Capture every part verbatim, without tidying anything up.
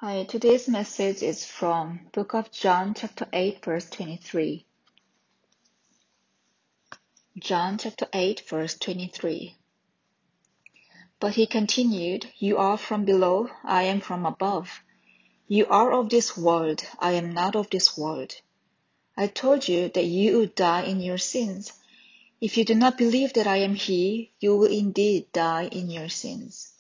Hi, today's message is from Book of John, chapter eight, verse twenty-three. John chapter eight, verse twenty-three. But he continued, "You are from below, I am from above. You are of this world, I am not of this world. I told you that you would die in your sins. If you do not believe that I am he, you will indeed die in your sins."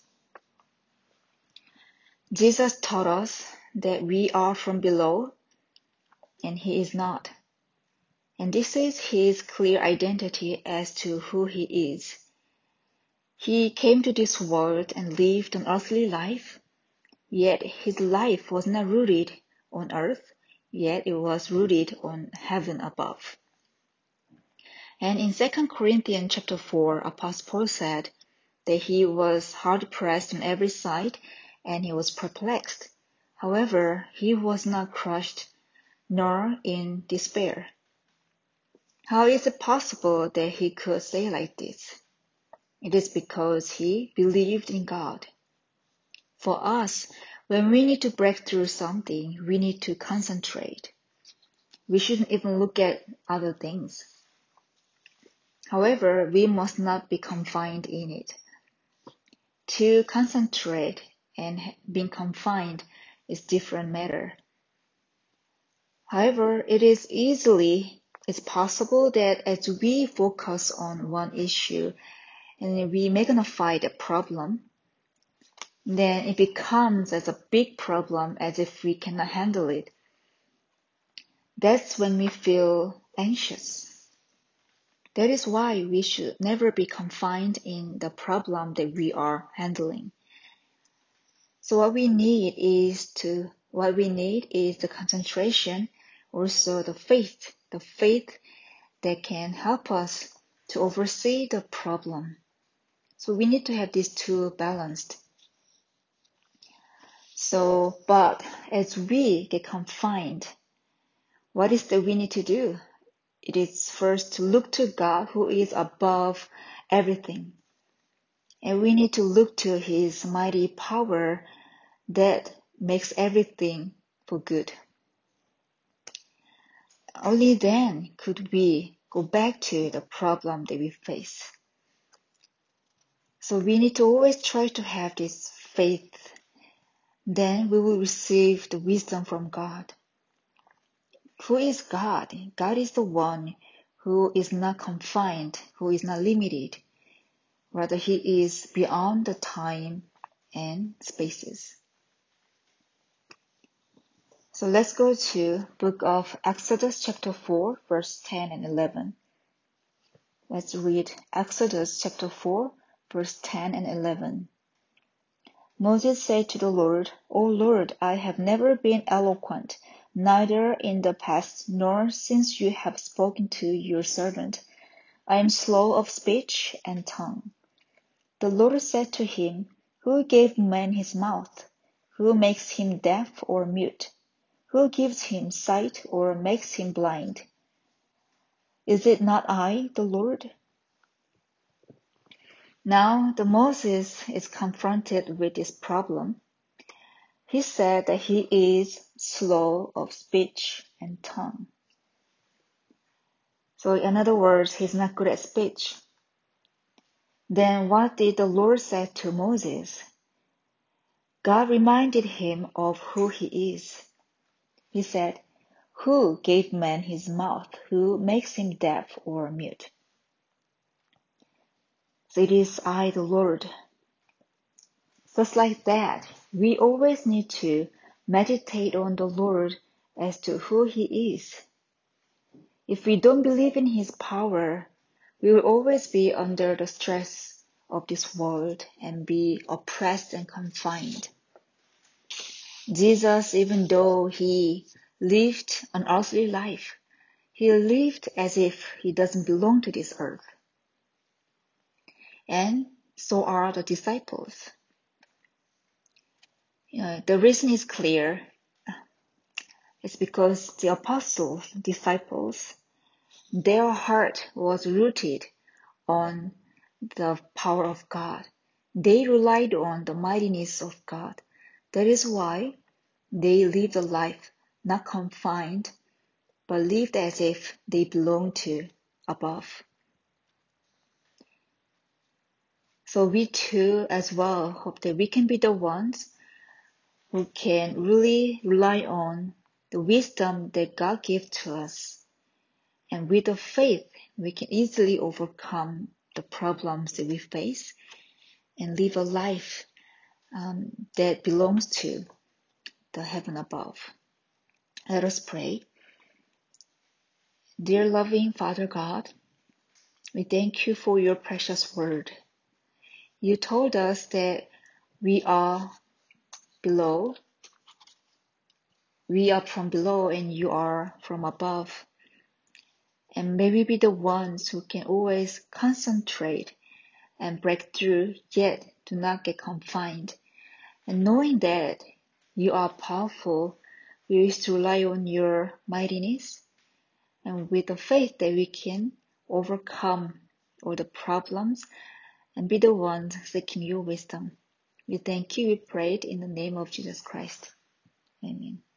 Jesus taught us that we are from below, and he is not. And this is his clear identity as to who he is. He came to this world and lived an earthly life, yet his life was not rooted on earth, yet it was rooted on heaven above. And in Second Corinthians chapter four, Apostle Paul said that he was hard pressed on every side and he was perplexed. However, he was not crushed nor in despair. How is it possible that he could say like this? It is because he believed in God. For us, when we need to break through something, we need to concentrate. We shouldn't even look at other things. However, we must not be confined in it. To concentrate and being confined is different matter. However, it is easily, it's possible that as we focus on one issue and we magnify the problem, then it becomes as a big problem as if we cannot handle it. That's when we feel anxious. That is why we should never be confined in the problem that we are handling. So what we need is to, what we need is the concentration, also the faith, the faith that can help us to oversee the problem. So we need to have these two balanced. So, but as we get confined, what is that we need to do? It is first to look to God who is above everything. And we need to look to his mighty power that makes everything for good. Only then could we go back to the problem that we face. So we need to always try to have this faith. Then we will receive the wisdom from God. Who is God? God is the one who is not confined, who is not limited. Rather, he is beyond the time and spaces. So let's go to book of Exodus chapter four, verse ten and eleven. Let's read Exodus chapter four, verse ten and eleven. Moses said to the Lord, "O Lord, I have never been eloquent, neither in the past nor since you have spoken to your servant. I am slow of speech and tongue." The Lord said to him, "Who gave man his mouth? Who makes him deaf or mute? Who gives him sight or makes him blind? Is it not I, the Lord?" Now the Moses is confronted with this problem. He said that he is slow of speech and tongue. So in other words, he's not good at speech. Then what did the Lord say to Moses? God reminded him of who he is. He said, "Who gave man his mouth? Who makes him deaf or mute?" So it is I, the Lord. Just like that, we always need to meditate on the Lord as to who he is. If we don't believe in his power, we will always be under the stress of this world and be oppressed and confined. Jesus, even though he lived an earthly life, he lived as if he doesn't belong to this earth. And so are the disciples. You know, the reason is clear. It's because the apostles, disciples, their heart was rooted on the power of God. They relied on the mightiness of God. That is why They lived a life not confined, but lived as if they belonged to above. So we too as well hope that we can be the ones who can really rely on the wisdom that God gives to us. And with the faith, we can easily overcome the problems that we face and live a life um, that belongs to the heaven above. Let us pray. Dear loving Father God, we thank you for your precious word. You told us that we are below, we are from below and you are from above. And may we be the ones who can always concentrate and break through, yet do not get confined. And knowing that you are powerful, we wish to rely on your mightiness and with the faith that we can overcome all the problems and be the ones seeking your wisdom. We thank you, we pray it in the name of Jesus Christ. Amen.